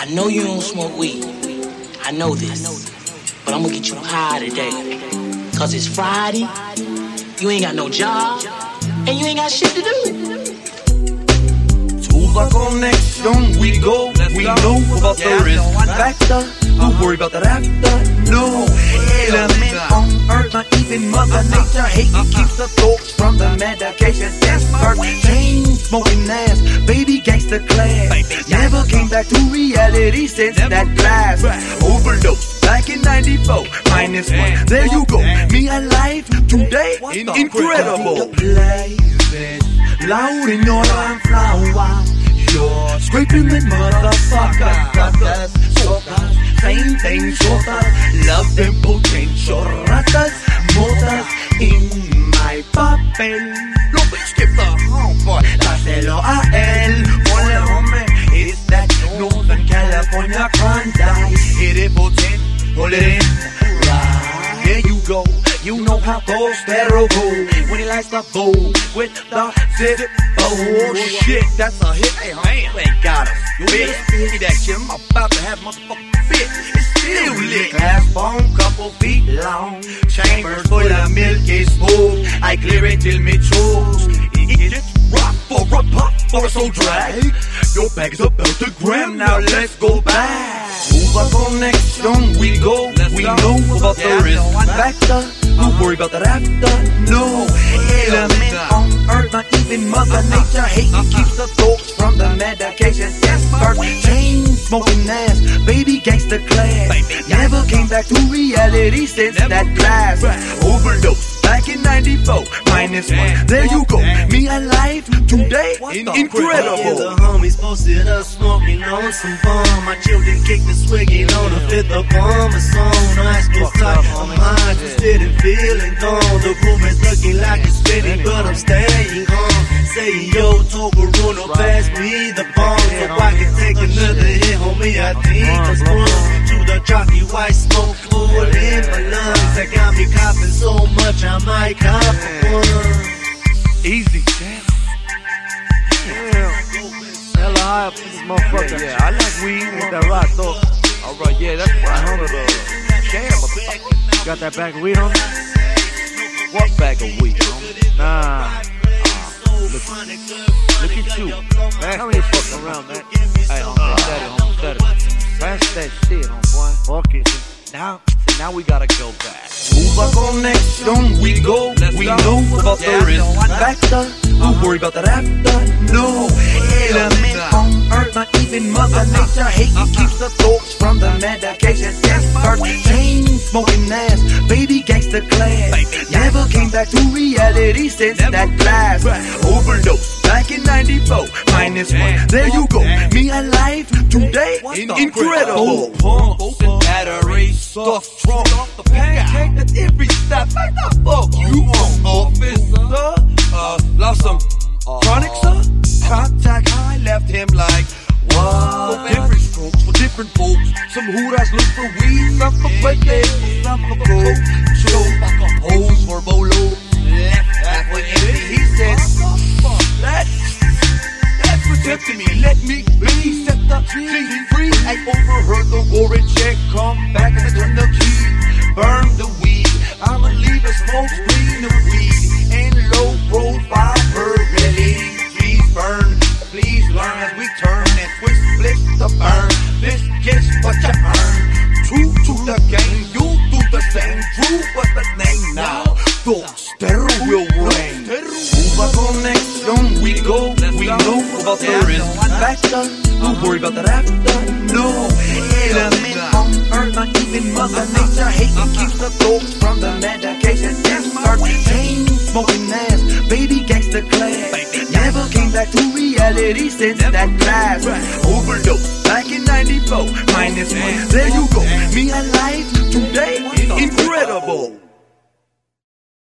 I know you don't smoke weed. I know this. But I'm gonna get you high today. Cause it's Friday, you ain't got no job, and you ain't got shit to do. Tuba connection, we go. We know about the risk factor. Don't worry about that after. No element on earth, not even Mother Nature. Hating keeps the thoughts from the medication. That's first. Chain smoking ass, baby gangster class. Never came back to reality since that class. Overdose back in '94, -1. There you go. Me alive today, incredible. Loud in your flower. You're scraping the motherfuckers, sodas, same thing, sodas, love them potential ratas, modas in my papel. Look, skip the home boy, dáselo a él, ponle hombre, it's that Northern California Klondike. Hit it potent, hold it in, right, there you go. You know how those federal go when he lights the bowl with the zip. Oh shit, that's a hit. Hey, man, ain't got us. You better see that shit. I'm about to have motherfucking fit. It's still lit. Glass bone, couple feet long. Chambers full of milky smooth. I clear it till me choose. It gets rock for a pop or a soul drag. Your bag's about to gram. Now let's go back. Tuba connection, we go. We know about the risk factor. Don't worry about that after. No element on earth, not even Mother Nature. Hating keeps the thoughts from the medication. That's first. Chain smoking ass, baby gangster class. Never came back to reality since that class. Overdose back in '94, -1. There you go. Me alive today, incredible. The homies posted us smoking on some bomb. My children kicked and swigging on the 5th of bomb. It's on ice, was tight. I'm high, twisted and feeling gone. The room is looking like it's spinning, but I'm staying home. Say yo, Togaruno, pass me the bomb so I can take another hit, homie. I think I'm sprung to the chalky white smoke full in my lungs. That got me coughing so much I might cough one. Easy, damn. Hella high up in this motherfucker. Yeah, I like weed with that rock though. Alright, yeah, that's right, homie. Damn, motherfucker. Got that bag of weed on? What bag of weed, homie? Nah. Look at you. Man, how many fucking around, man? Hey, homie, steady. Pass that shit, homeboy. Fuck it. Now we gotta go back. Tuba connection, we go. We know about the risk factor. Don't worry about that after. No element on earth, not even Mother Nature. Hating keeps the thoughts from the medication. That's first. Chain smoking ass, baby gangster class. Never came back to reality since that class. Overdose back in '94, -1. There you go. Me alive today, incredible. Pumps and batteries, stuff trunk, the pancake at every step. Like the fuck you want, officer? Lost some chronic, sir. Contact high, left him like what? Different strokes for different folks. Some hooters look for weed, some for birthday, some for coke. Show like a hose for bolo. Left halfway empty, he said, that's protecting me. Let me be, set the CD free. I overheard the warrant check, come back and I turn the key. Burn the weed, I'ma leave a smoke screen of weed and low profile verbally. Please burn, please learn as we turn and twist, split the burn. This gets what you earn. True to the game, you do the same. True, what's the name now? The stereo will reign. Tuba connection, we go. We know about the risk factor. Don't worry about that after. No element on earth, not even Mother Nature. Hating keeps the thoughts from the medication. That's first. Chain smoking ass, baby gangster class. Never came back to reality since that class. Overdose back in '94, -1. There you go. Me alive today, incredible.